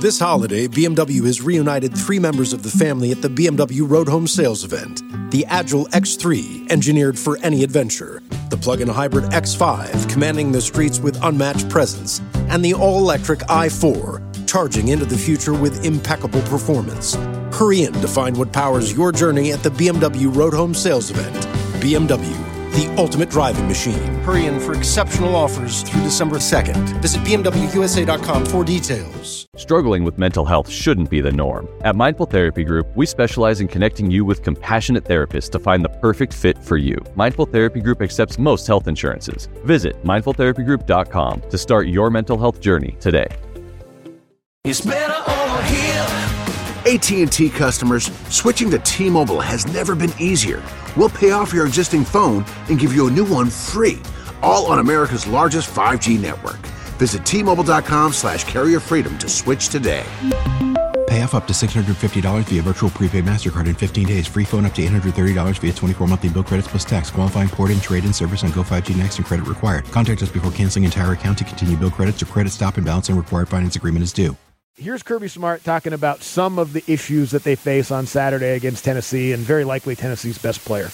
This holiday, BMW has reunited 3 members of the family at the BMW Road Home Sales event. The Agile X3, engineered for any adventure. The plug-in hybrid X5, commanding the streets with unmatched presence. And the all-electric i4, charging into the future with impeccable performance. Hurry in to find what powers your journey at the BMW Road Home Sales event. BMW, the ultimate driving machine. Hurry in for exceptional offers through December 2nd. Visit BMWUSA.com for details. Struggling with mental health shouldn't be the norm. At Mindful Therapy Group, we specialize in connecting you with compassionate therapists to find the perfect fit for you. Mindful Therapy Group accepts most health insurances. Visit mindfultherapygroup.com to start your mental health journey today. It's better over here. AT&T customers, switching to T-Mobile has never been easier. We'll pay off your existing phone and give you a new one free, all on America's largest 5G network. Visit T-Mobile.com/carrier freedom to switch today. Pay off up to $650 via virtual prepaid MasterCard in 15 days. Free phone up to $830 via 24 monthly bill credits plus tax. Qualifying port-in, trade-in service on Go5G Next and credit required. Contact us before canceling entire account to continue bill credits or credit stop and balance and required finance agreement is due. Here's Kirby Smart talking about some of the issues that they face on Saturday against Tennessee, and very likely Tennessee's best player.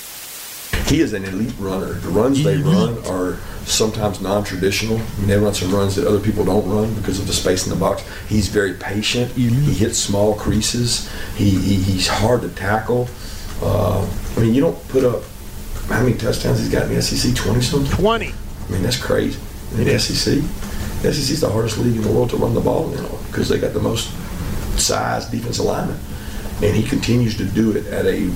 He is an elite runner. The runs they run are sometimes non-traditional. I mean, they run some runs that other people don't run because of the space in the box. He's very patient. He hits small creases. He's hard to tackle. I mean, you don't put up how many touchdowns he's got in the SEC? 20-something? 20. I mean, that's crazy. In the SEC. The SEC is the hardest league in the world to run the ball, because they got the most size defensive linemen. And he continues to do it at a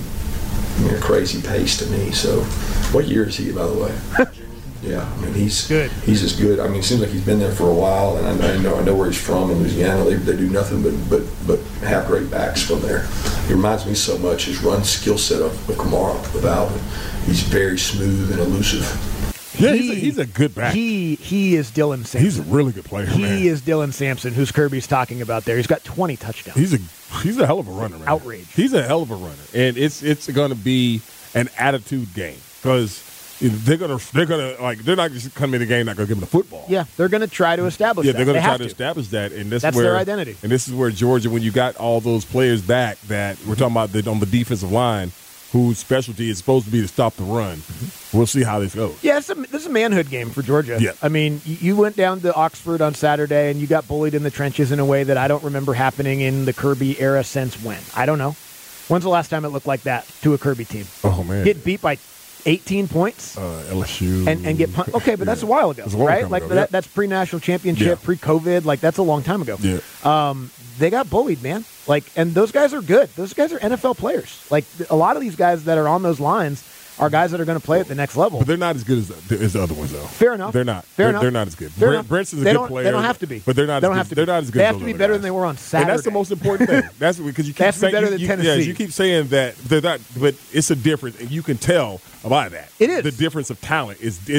crazy pace to me. So, what year is he, by the way? Yeah, I mean, he's good. He's as good. I mean, it seems like he's been there for a while, and I know where he's from in Louisiana. They do nothing but have great backs from there. He reminds me so much his run skill set of Kamara, with Alvin. He's very smooth and elusive. Yeah, he's a good back. He is Dylan Sampson. He's a really good player, man. He is Dylan Sampson, who's Kirby's talking about there. He's got 20 touchdowns. He's a hell of a runner, man. Outrage. He's a hell of a runner, and it's going to be an attitude game because they're gonna they're not just coming in the game not gonna give him the football. Yeah, they're gonna try to establish. Yeah, that. they're gonna try to establish that, and that's where their identity. And this is where Georgia, when you got all those players back that we're talking about on the defensive line, whose specialty is supposed to be to stop the run. We'll see how this goes. Yeah, this is a manhood game for Georgia. Yeah. I mean, you went down to Oxford on Saturday, and you got bullied in the trenches in a way that I don't remember happening in the Kirby era since when? I don't know. When's the last time it looked like that to a Kirby team? Oh, man. Get beat by 18 points? LSU. And get punched. Okay, but that's a while ago, right? That's pre-national championship, pre-COVID. Like, that's a long time ago. Yeah. They got bullied, man. And those guys are good. Those guys are NFL players. Like, a lot of these guys that are on those lines are guys that are going to play at the next level. But they're not as good as the other ones, though. Fair enough. They're not. Fair enough. They're not as good. Brenson's a good player. They don't have to be. But they're not. They're not as good. They have to be better than they were on Saturday. And that's the most important thing. That's because you keep saying better than Tennessee. Yeah, you keep saying that they're not. But it's a difference, and you can tell by that. It is. The difference of talent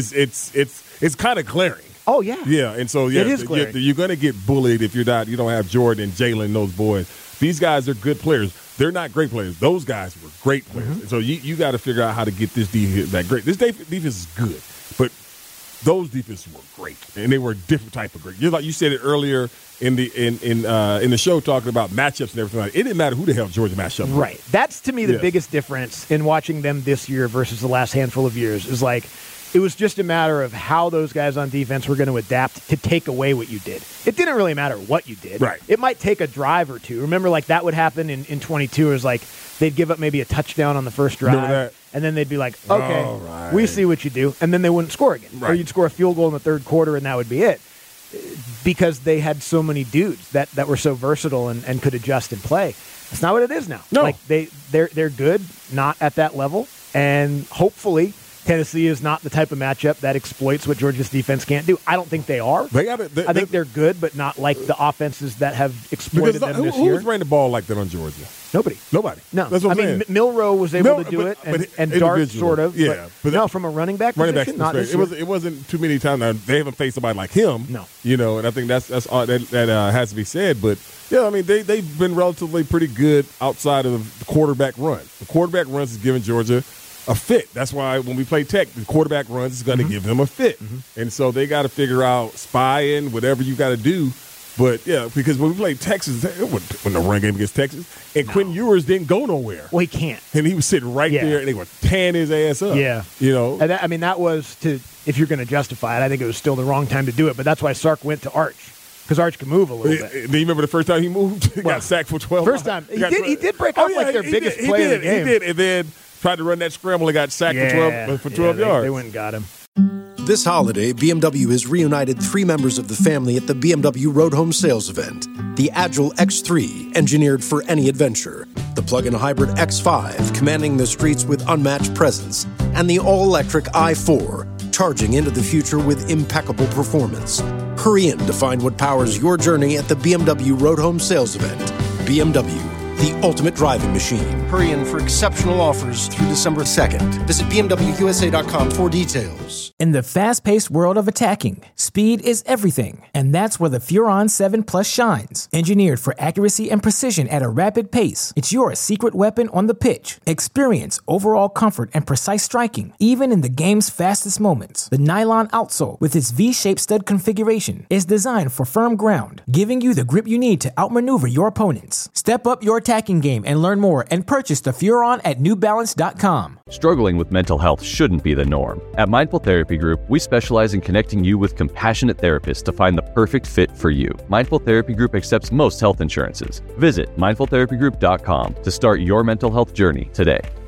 it's kind of glaring. Oh yeah. Yeah, and so it is glaring. You're going to get bullied if you don't have Jordan and Jalen and those boys. These guys are good players. They're not great players. Those guys were great players. Mm-hmm. So you got to figure out how to get this defense that great. This defense is good, but those defenses were great, and they were a different type of great. Like you said it earlier in the show, talking about matchups and everything. It didn't matter who the hell Georgia matched up with. Right. That's to me the biggest difference in watching them this year versus the last handful of years. Is like, it was just a matter of how those guys on defense were going to adapt to take away what you did. It didn't really matter what you did. Right. It might take a drive or two. Remember, like, that would happen in 22. It was like they'd give up maybe a touchdown on the first drive, and then they'd be like, okay, we see what you do, and then they wouldn't score again. Right. Or you'd score a field goal in the third quarter, and that would be it. Because they had so many dudes that were so versatile and could adjust and play. That's not what it is now. No. Like, they're good, not at that level, and hopefully Tennessee is not the type of matchup that exploits what Georgia's defense can't do. I don't think they are. I think they're good, but not like the offenses that have exploited them this year. Who's running the ball like that on Georgia? Nobody. No. That's what I'm saying. Milroe was able to do it, and Dart sort of. Yeah. But no, from a running back position, not this year. It wasn't too many times. Now, they haven't faced somebody like him. No. And I think that has to be said. But, yeah, I mean, they've been relatively pretty good outside of the quarterback run. The quarterback runs is giving Georgia a fit. That's why when we play Tech, the quarterback runs is going to give them a fit. Mm-hmm. And so they got to figure out spying, whatever you got to do But, yeah, because when we played Texas, when the run game against Texas, and Quinn Ewers didn't go nowhere. Well, he can't. And he was sitting right there, and they were tearing his ass up. Yeah. You know? And that was if you're going to justify it, I think it was still the wrong time to do it. But that's why Sark went to Arch, because Arch can move a little bit. Do you remember the first time he moved? He got sacked for 12. First time. He did break up like their biggest play of the game. He did, and then tried to run that scramble and got sacked for 12 yards. They went and got him. This holiday, BMW has reunited 3 members of the family at the BMW Road Home Sales Event. The Agile X3, engineered for any adventure. The plug-in hybrid X5, commanding the streets with unmatched presence. And the all-electric i4, charging into the future with impeccable performance. Hurry in to find what powers your journey at the BMW Road Home Sales Event. BMW, the ultimate driving machine. Hurry in for exceptional offers through December 2nd. Visit BMWUSA.com for details. In the fast-paced world of attacking, speed is everything. And that's where the Furon 7 Plus shines. Engineered for accuracy and precision at a rapid pace, it's your secret weapon on the pitch. Experience overall comfort and precise striking, even in the game's fastest moments. The nylon outsole, with its V-shaped stud configuration, is designed for firm ground, giving you the grip you need to outmaneuver your opponents. Step up your attacking game and learn more and purchase the Furon at NewBalance.com. Struggling with mental health shouldn't be the norm. At Mindful Therapy Group, we specialize in connecting you with compassionate therapists to find the perfect fit for you. Mindful Therapy Group accepts most health insurances. Visit mindfultherapygroup.com to start your mental health journey today.